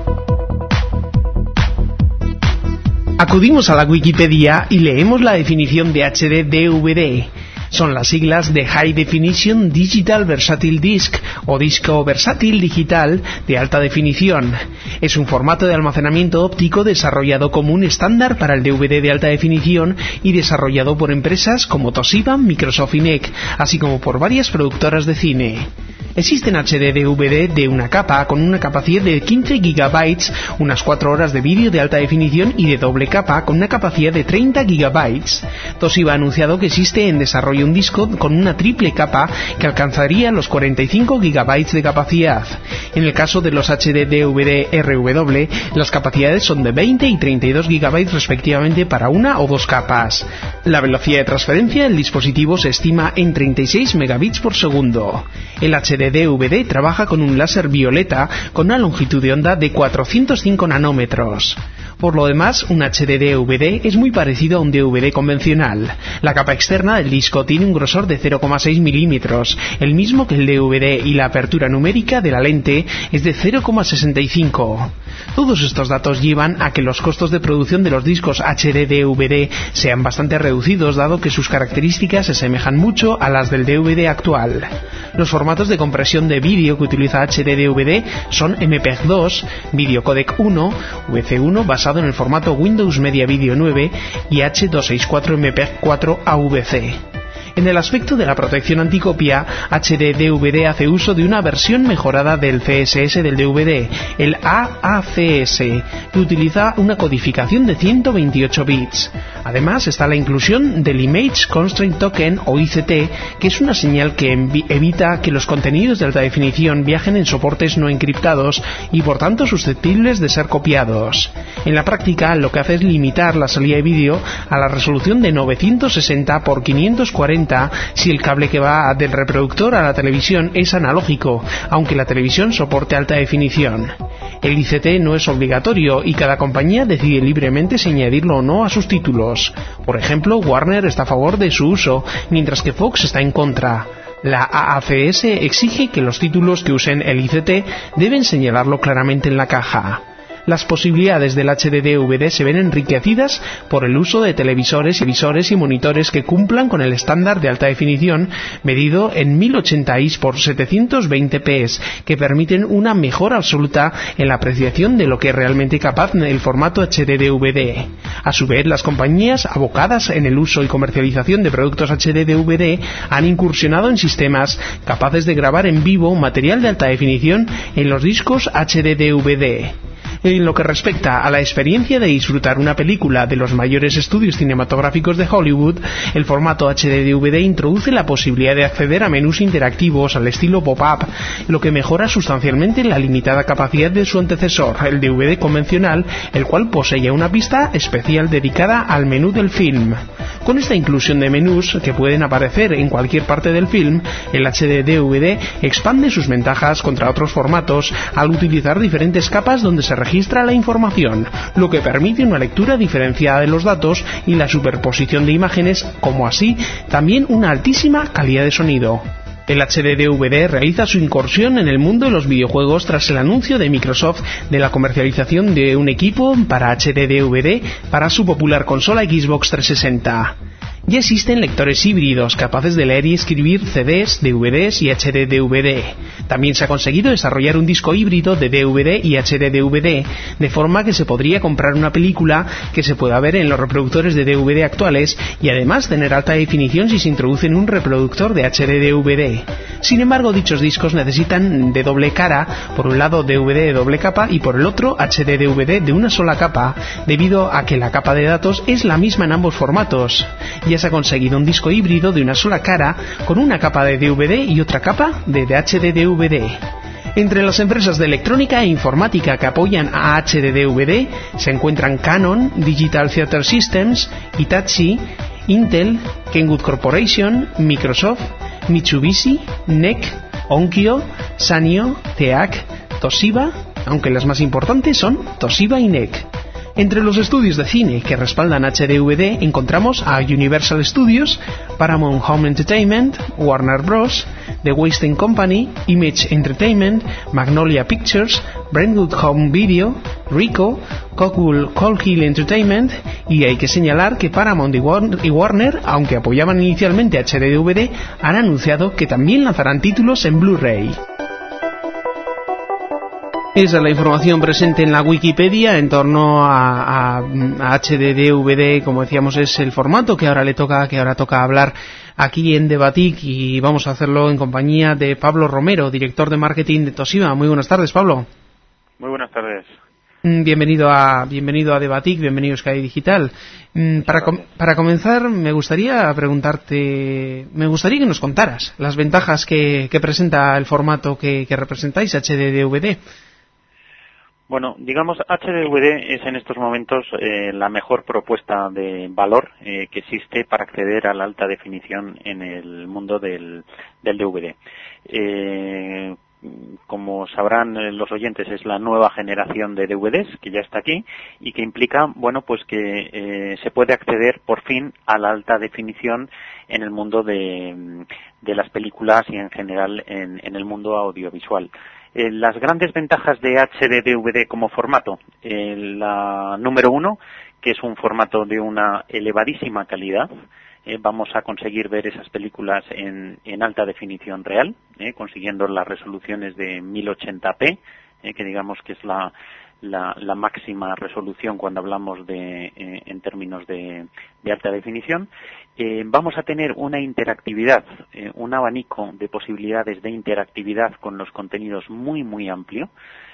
Acudimos a la Wikipedia y leemos la definición de HD DVD. Son las siglas de High Definition Digital Versatile Disc o disco versátil digital de alta definición. Es un formato de almacenamiento óptico desarrollado como un estándar para el DVD de alta definición y desarrollado por empresas como Toshiba, Microsoft y NEC, así como por varias productoras de cine. Existen HD DVD de una capa con una capacidad de 15 GB, unas 4 horas de vídeo de alta definición y de doble capa con una capacidad de 30 GB. Toshiba ha anunciado que existe en desarrollo un disco con una triple capa que alcanzaría los 45 GB de capacidad. En el caso de los HD DVD RW, las capacidades son de 20 y 32 GB respectivamente para una o dos capas. La velocidad de transferencia del dispositivo se estima en 36 megabits por segundo. El HD DVD trabaja con un láser violeta con una longitud de onda de 405 nanómetros. Por lo demás, un HD DVD es muy parecido a un DVD convencional. La capa externa del disco tiene un grosor de 0,6 milímetros, el mismo que el DVD, y la apertura numérica de la lente es de 0,65. Todos estos datos llevan a que los costos de producción de los discos HD DVD sean bastante reducidos, dado que sus características se asemejan mucho a las del DVD actual. Los formatos de compresión de vídeo que utiliza HD DVD son MPEG 2, Video Codec 1, VC1 basado en el formato Windows Media Video 9 y H264 MPEG 4 AVC. En el aspecto de la protección anticopia, HD DVD hace uso de una versión mejorada del CSS del DVD, el AACS, que utiliza una codificación de 128 bits. Además está la inclusión del Image Constraint Token o ICT, que es una señal que evita que los contenidos de alta definición viajen en soportes no encriptados y por tanto susceptibles de ser copiados. En la práctica lo que hace es limitar la salida de vídeo a la resolución de 960 x 540 si el cable que va del reproductor a la televisión es analógico, aunque la televisión soporte alta definición. El ICT no es obligatorio y cada compañía decide libremente si añadirlo o no a sus títulos. Por ejemplo, Warner está a favor de su uso, mientras que Fox está en contra. La AACS exige que los títulos que usen el ICT deben señalarlo claramente en la caja. Las posibilidades del HD DVD se ven enriquecidas por el uso de televisores, visores y monitores que cumplan con el estándar de alta definición medido en 1080i por 720p, que permiten una mejora absoluta en la apreciación de lo que es realmente capaz el formato HD DVD. A su vez, las compañías abocadas en el uso y comercialización de productos HD DVD han incursionado en sistemas capaces de grabar en vivo material de alta definición en los discos HD DVD. En lo que respecta a la experiencia de disfrutar una película de los mayores estudios cinematográficos de Hollywood, el formato HD-DVD introduce la posibilidad de acceder a menús interactivos al estilo pop-up, lo que mejora sustancialmente la limitada capacidad de su antecesor, el DVD convencional, el cual poseía una pista especial dedicada al menú del film. Con esta inclusión de menús, que pueden aparecer en cualquier parte del film, el HD-DVD expande sus ventajas contra otros formatos al utilizar diferentes capas donde se registra la información, lo que permite una lectura diferenciada de los datos y la superposición de imágenes, como así también una altísima calidad de sonido. El HD-DVD realiza su incursión en el mundo de los videojuegos tras el anuncio de Microsoft de la comercialización de un equipo para HD-DVD para su popular consola Xbox 360. Ya existen lectores híbridos capaces de leer y escribir CDs, DVDs y HD-DVD. También se ha conseguido desarrollar un disco híbrido de DVD y HD-DVD, de forma que se podría comprar una película que se pueda ver en los reproductores de DVD actuales y además tener alta definición si se introduce en un reproductor de HD-DVD. Sin embargo, dichos discos necesitan de doble cara, por un lado DVD de doble capa y por el otro HD-DVD de una sola capa, debido a que la capa de datos es la misma en ambos formatos. Ya se ha conseguido un disco híbrido de una sola cara con una capa de DVD y otra capa de HD-DVD. Entre las empresas de electrónica e informática que apoyan a HD-DVD se encuentran Canon, Digital Theater Systems, Hitachi, Intel, Kenwood Corporation, Microsoft, Mitsubishi, NEC, Onkyo, Sanyo, TEAC, Toshiba, aunque las más importantes son Toshiba y NEC. Entre los estudios de cine que respaldan HD-DVD encontramos a Universal Studios, Paramount Home Entertainment, Warner Bros., The Weinstein Company, Image Entertainment, Magnolia Pictures, Brentwood Home Video, Ricoh, Cold Hill Entertainment, y hay que señalar que Paramount y Warner, aunque apoyaban inicialmente HD-DVD, han anunciado que también lanzarán títulos en Blu-ray. Esa es la información presente en la Wikipedia en torno a HD-DVD, como decíamos, es el formato que ahora toca hablar aquí en Debatic, y vamos a hacerlo en compañía de Pablo Romero, director de marketing de Toshiba. Muy buenas tardes, Pablo. Muy buenas tardes. Bienvenido a Debatic, bienvenido a Sky Digital. Para comenzar, me gustaría que nos contaras las ventajas que presenta el formato que representáis, HD-DVD. Bueno, digamos, HD-DVD es en estos momentos la mejor propuesta de valor que existe para acceder a la alta definición en el mundo del DVD. Como sabrán los oyentes, es la nueva generación de DVDs que ya está aquí y que implica, bueno, pues que se puede acceder por fin a la alta definición en el mundo de las películas y en general en el mundo audiovisual. Las grandes ventajas de HD-DVD como formato, la número uno, que es un formato de una elevadísima calidad. Vamos a conseguir ver esas películas en alta definición real, consiguiendo las resoluciones de 1080p, que digamos que es la máxima resolución cuando hablamos en términos de alta definición. Vamos a tener una interactividad, un abanico de posibilidades de interactividad con los contenidos muy, muy amplio.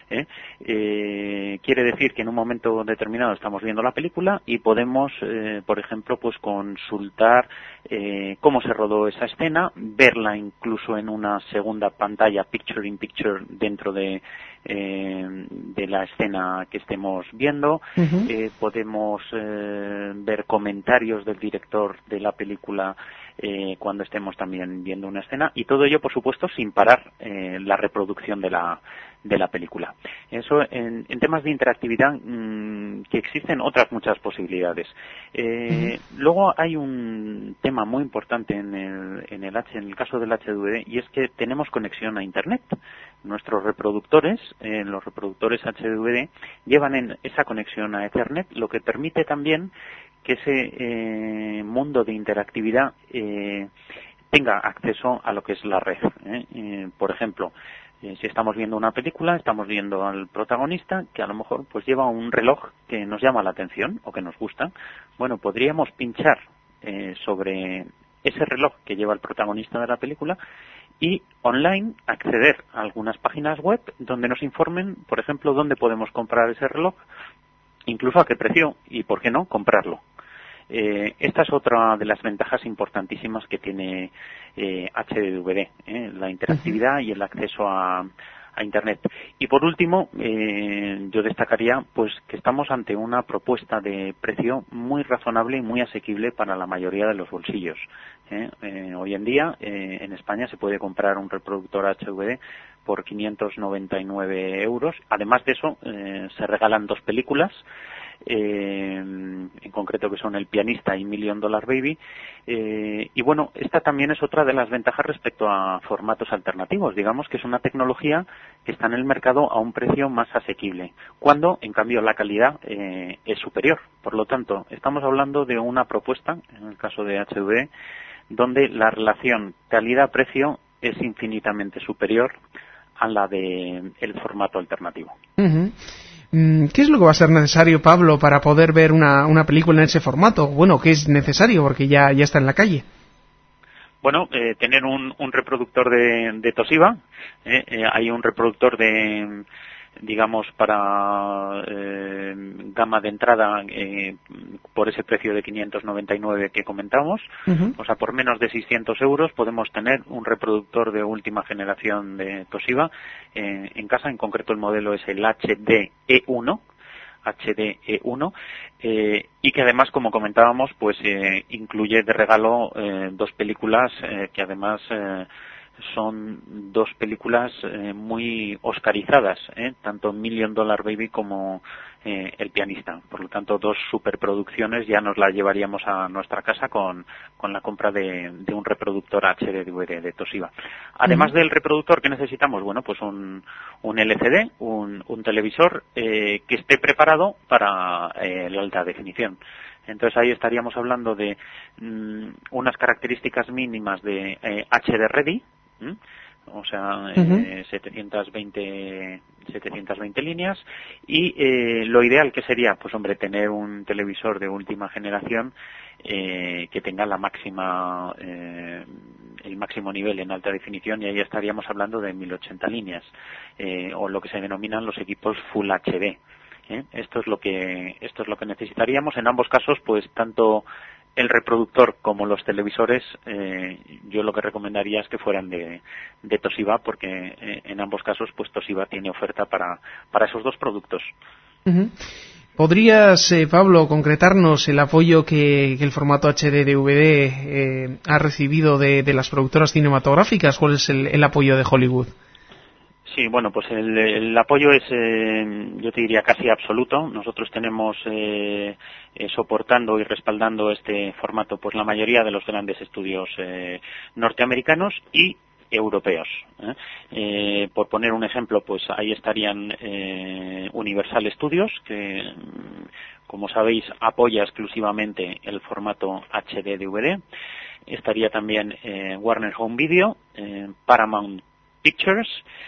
Quiere decir que en un momento determinado estamos viendo la película y podemos, por ejemplo, pues consultar cómo se rodó esa escena, verla incluso en una segunda pantalla, picture in picture, dentro de la escena que estemos viendo. Uh-huh. Podemos ver comentarios del director de la película cuando estemos también viendo una escena, y todo ello, por supuesto, sin parar la reproducción de la película. Eso en temas de interactividad, que existen otras muchas posibilidades. Luego hay un tema muy importante en el caso del HDVD, y es que tenemos conexión a Internet. Nuestros reproductores, los reproductores HDVD, llevan esa conexión a Ethernet, lo que permite también que ese mundo de interactividad tenga acceso a lo que es la red. Por ejemplo, si estamos viendo una película, estamos viendo al protagonista que a lo mejor pues lleva un reloj que nos llama la atención o que nos gusta. Bueno, podríamos pinchar sobre ese reloj que lleva el protagonista de la película y online acceder a algunas páginas web donde nos informen, por ejemplo, dónde podemos comprar ese reloj, incluso a qué precio y, por qué no, comprarlo. Esta es otra de las ventajas importantísimas que tiene HD-DVD, la interactividad y el acceso a Internet. Y por último, yo destacaría pues que estamos ante una propuesta de precio muy razonable y muy asequible para la mayoría de los bolsillos. Hoy en día en España se puede comprar un reproductor HDVD por 599 euros. Además de eso, se regalan 2 películas, en concreto que son El pianista y $1 Million Baby, y bueno, esta también es otra de las ventajas respecto a formatos alternativos. Digamos que es una tecnología que está en el mercado a un precio más asequible, cuando en cambio la calidad es superior. Por lo tanto, estamos hablando de una propuesta, en el caso de HV, donde la relación calidad-precio es infinitamente superior a la de el formato alternativo. ¿Qué es lo que va a ser necesario, Pablo, para poder ver una película en ese formato? Bueno, ¿qué es necesario? Porque ya está en la calle. Bueno, tener un reproductor de Toshiba. Hay un reproductor digamos, para gama de entrada por ese precio de 599 que comentamos. O sea, por menos de 600 euros podemos tener un reproductor de última generación de Toshiba en casa. En concreto el modelo es el HDE1 y que además, como comentábamos, pues incluye de regalo 2 películas que además son 2 películas muy oscarizadas, tanto $1 Million Baby como El pianista. Por lo tanto, 2 superproducciones ya nos las llevaríamos a nuestra casa con la compra de un reproductor HD-DVD de Toshiba. Además del reproductor, ¿qué necesitamos? Bueno, pues un LCD, un televisor que esté preparado para la alta definición. Entonces ahí estaríamos hablando de unas características mínimas de HD Ready, o sea, 720 líneas, y lo ideal que sería, pues hombre, tener un televisor de última generación que tenga el máximo nivel en alta definición, y ahí estaríamos hablando de 1080 líneas, o lo que se denominan los equipos Full HD. Esto es lo que necesitaríamos. En ambos casos, pues tanto el reproductor como los televisores, yo lo que recomendaría es que fueran de Toshiba, porque en ambos casos pues Toshiba tiene oferta para esos 2 productos. ¿Podrías, Pablo, concretarnos el apoyo que el formato HD-DVD ha recibido de las productoras cinematográficas? ¿Cuál es el apoyo de Hollywood? Sí, bueno, pues el apoyo es, yo te diría, casi absoluto. Nosotros tenemos soportando y respaldando este formato pues la mayoría de los grandes estudios norteamericanos y europeos. Por poner un ejemplo, pues ahí estarían Universal Studios, que, como sabéis, apoya exclusivamente el formato HD-DVD. Estaría también Warner Home Video, Paramount Pictures.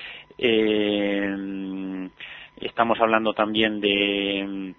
Estamos hablando también de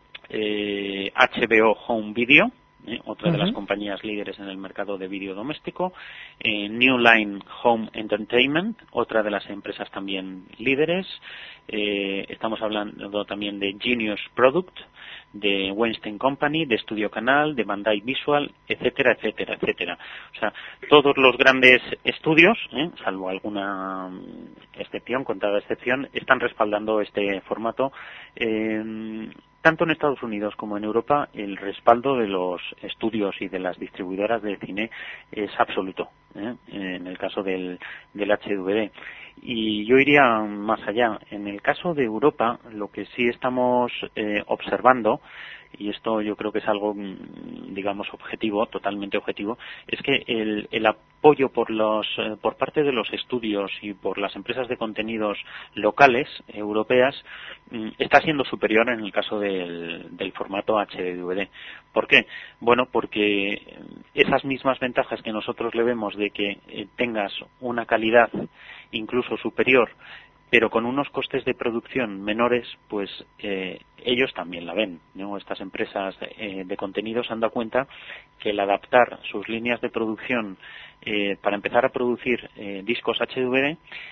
HBO Home Video, otra de las compañías líderes en el mercado de vídeo doméstico. New Line Home Entertainment, otra de las empresas también líderes. Estamos hablando también de Genius Product, de Weinstein Company, de Studio Canal, de Bandai Visual, etcétera, etcétera, etcétera. O sea, todos los grandes estudios, salvo alguna excepción, contada excepción, están respaldando este formato. Tanto en Estados Unidos como en Europa, el respaldo de los estudios y de las distribuidoras de cine es absoluto, en el caso del HDVD. Y yo iría más allá. En el caso de Europa, lo que sí estamos observando, y esto yo creo que es algo, digamos, objetivo, totalmente objetivo, es que el apoyo por parte de los estudios y por las empresas de contenidos locales europeas está siendo superior en el caso del formato HD-DVD. ¿Por qué? Bueno, porque esas mismas ventajas que nosotros le vemos de que tengas una calidad incluso superior pero con unos costes de producción menores, pues ellos también la ven, ¿no? Estas empresas de contenidos se han dado cuenta que el adaptar sus líneas de producción para empezar a producir discos HDVD,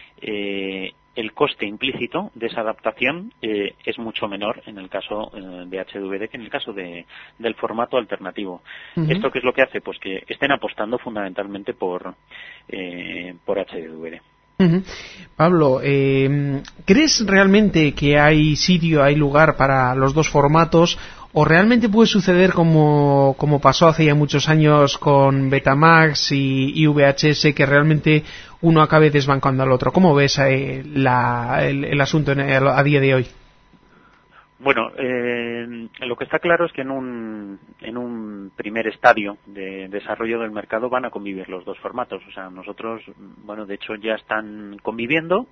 el coste implícito de esa adaptación es mucho menor en el caso de HDVD que en el caso del formato alternativo. Uh-huh. ¿Esto qué es lo que hace? Pues que estén apostando fundamentalmente por HDVD. Uh-huh. Pablo, ¿crees realmente que hay sitio, hay lugar para los dos formatos? ¿O realmente puede suceder como pasó hace ya muchos años con Betamax y VHS, que realmente uno acabe desbancando al otro? ¿Cómo ves el asunto a día de hoy? Bueno, lo que está claro es que en un primer estadio de desarrollo del mercado van a convivir los dos formatos. O sea, nosotros, bueno, de hecho ya están conviviendo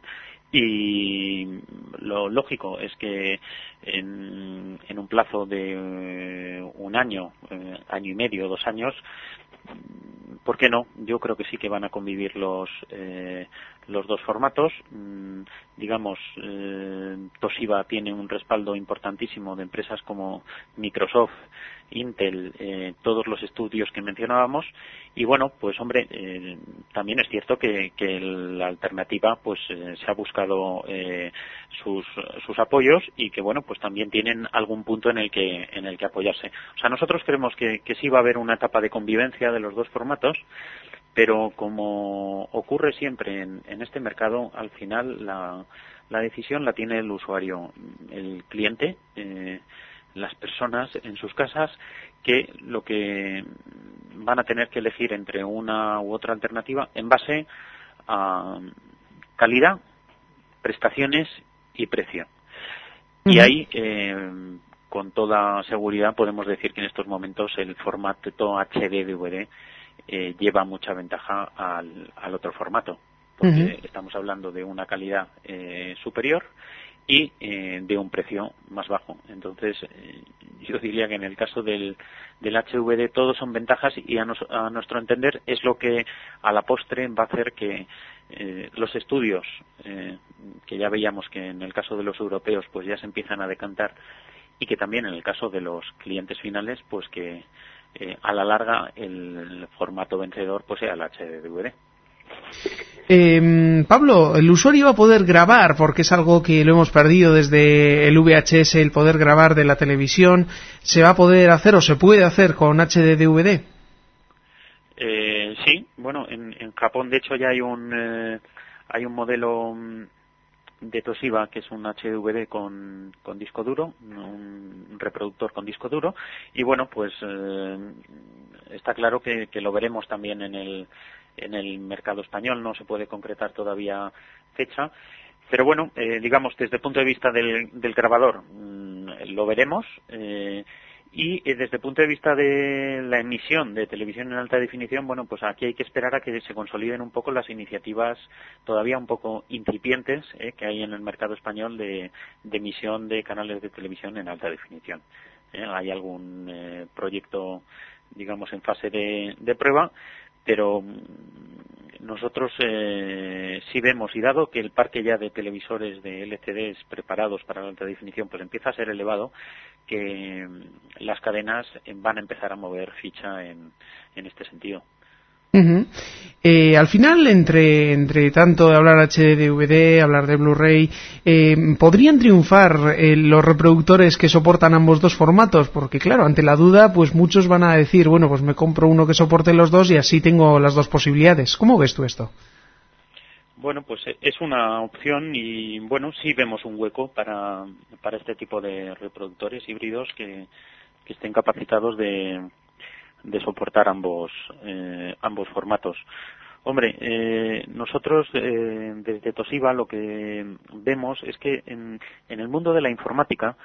y lo lógico es que en un plazo de un año, año y medio, 2 años, ¿por qué no? Yo creo que sí que van a convivir los dos formatos. Digamos, Toshiba tiene un respaldo importantísimo de empresas como Microsoft, Intel, todos los estudios que mencionábamos, y bueno, pues hombre, también es cierto que la alternativa pues se ha buscado sus apoyos y que bueno, pues también tienen algún punto en el que apoyarse. O sea, nosotros creemos que sí va a haber una etapa de convivencia de los dos formatos, pero como ocurre siempre en este mercado, al final la decisión la tiene el usuario, el cliente, las personas en sus casas, que lo que van a tener que elegir entre una u otra alternativa en base a calidad, prestaciones y precio. Uh-huh. Y ahí, con toda seguridad, podemos decir que en estos momentos el formato HD-DVD lleva mucha ventaja al otro formato, porque uh-huh. estamos hablando de una calidad superior y de un precio más bajo. Entonces, yo diría que en el caso del HVD todos son ventajas y a nuestro entender es lo que a la postre va a hacer que los estudios, que ya veíamos que en el caso de los europeos pues ya se empiezan a decantar, y que también en el caso de los clientes finales pues que a la larga el formato vencedor pues sea el HD-DVD. Pablo, el usuario va a poder grabar, porque es algo que lo hemos perdido desde el VHS, el poder grabar de la televisión. ¿Se va a poder hacer o se puede hacer con HD-DVD? Sí, bueno, en Japón de hecho ya hay un modelo de Toshiba que es un HDVD con disco duro, un reproductor con disco duro, y bueno, pues está claro que lo veremos también en el mercado español. No se puede concretar todavía fecha, pero bueno, digamos desde el punto de vista del grabador lo veremos, y desde el punto de vista de la emisión de televisión en alta definición, bueno, pues aquí hay que esperar a que se consoliden un poco las iniciativas todavía un poco incipientes que hay en el mercado español de emisión de canales de televisión en alta definición. Hay algún proyecto, digamos, en fase de prueba, pero nosotros sí vemos, y dado que el parque ya de televisores de LCDs preparados para la alta definición pues empieza a ser elevado, que las cadenas van a empezar a mover ficha en este sentido. Uh-huh. Al final, entre tanto de hablar HD-DVD, hablar de Blu-ray, ¿podrían triunfar los reproductores que soportan ambos dos formatos? Porque claro, ante la duda, pues muchos van a decir, bueno, pues me compro uno que soporte los dos y así tengo las dos posibilidades. ¿Cómo ves tú esto? Bueno, pues es una opción y bueno, sí vemos un hueco para este tipo de reproductores híbridos que estén capacitados de soportar ambos formatos. Hombre, nosotros desde Toshiba lo que vemos es que en el mundo de la informática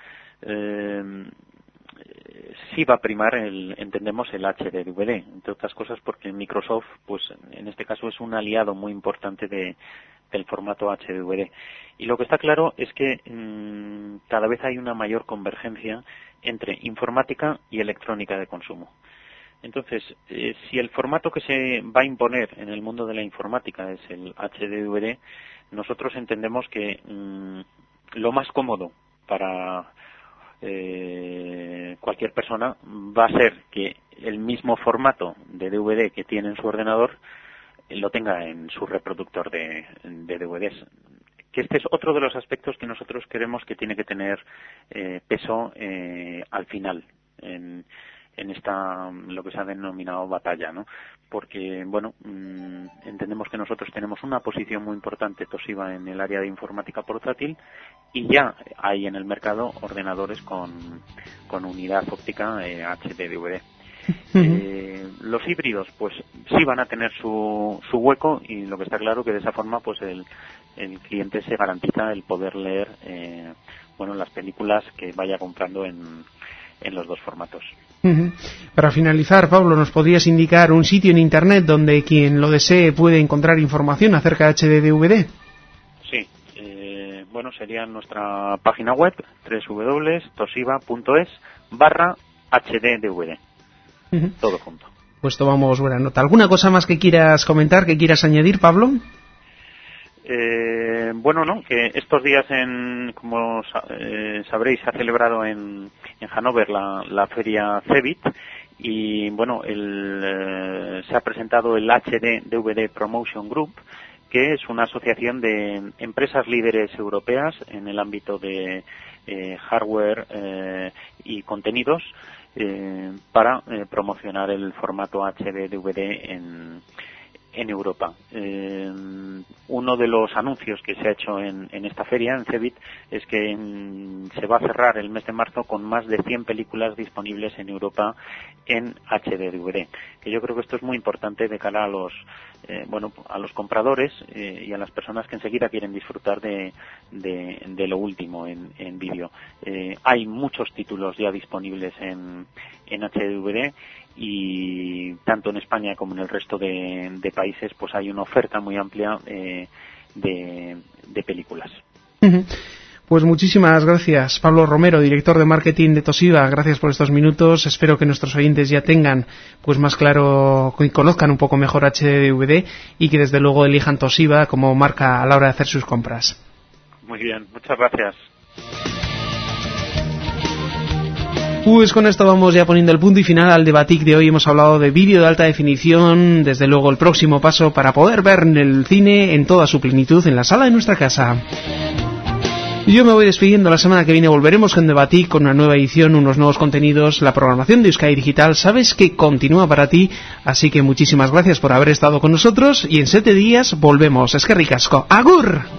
sí va a primar entendemos el HD-DVD, entre otras cosas porque Microsoft, pues en este caso es un aliado muy importante del formato HD-DVD. Y lo que está claro es que cada vez hay una mayor convergencia entre informática y electrónica de consumo. Entonces, si el formato que se va a imponer en el mundo de la informática es el HD-DVD, nosotros entendemos que lo más cómodo para cualquier persona va a ser que el mismo formato de DVD que tiene en su ordenador lo tenga en su reproductor de DVDs. Que este es otro de los aspectos que nosotros creemos que tiene que tener peso al final en esta, lo que se ha denominado batalla, ¿no? Porque, bueno, entendemos que nosotros tenemos una posición muy importante, Toshiba, en el área de informática portátil, y ya hay en el mercado ordenadores con unidad óptica HD-DVD. Los híbridos, pues sí van a tener su hueco, y lo que está claro que de esa forma, pues el cliente se garantiza el poder leer, las películas que vaya comprando en los dos formatos. Para finalizar, Pablo, ¿nos podrías indicar un sitio en Internet donde quien lo desee puede encontrar información acerca de HD-DVD? Sí, sería nuestra página web, www.toshiba.es/HDDVD. Todo junto. Pues tomamos buena nota. ¿Alguna cosa más que quieras comentar, que quieras añadir, Pablo? Que estos días, como sabréis, se ha celebrado en Hannover la feria CeBIT, y se ha presentado el HD-DVD Promotion Group, que es una asociación de empresas líderes europeas en el ámbito de hardware y contenidos para promocionar el formato HD-DVD en Europa. Uno de los anuncios que se ha hecho en esta feria, en CeBIT, es que se va a cerrar el mes de marzo con más de 100 películas disponibles en Europa en HD-DVD. Que yo creo que esto es muy importante de cara a los compradores y a las personas que enseguida quieren disfrutar de lo último en vídeo. Hay muchos títulos ya disponibles en HD-DVD, y tanto en España como en el resto de países pues hay una oferta muy amplia de películas. Pues muchísimas gracias, Pablo Romero, director de marketing de Toshiba. Gracias por estos minutos. Espero que nuestros oyentes ya tengan pues más claro y conozcan un poco mejor HD-DVD, y que desde luego elijan Toshiba como marca a la hora de hacer sus compras. Muy bien, muchas gracias. Pues con esto vamos ya poniendo el punto y final al Debatic de hoy. Hemos hablado de vídeo de alta definición, desde luego el próximo paso para poder ver el cine en toda su plenitud en la sala de nuestra casa. Yo me voy despidiendo. La semana que viene volveremos con Debatic, con una nueva edición, unos nuevos contenidos. La programación de Euskadi Digital sabes que continúa para ti, así que muchísimas gracias por haber estado con nosotros, y en 7 días volvemos. Eskerrik asko. ¡Agur!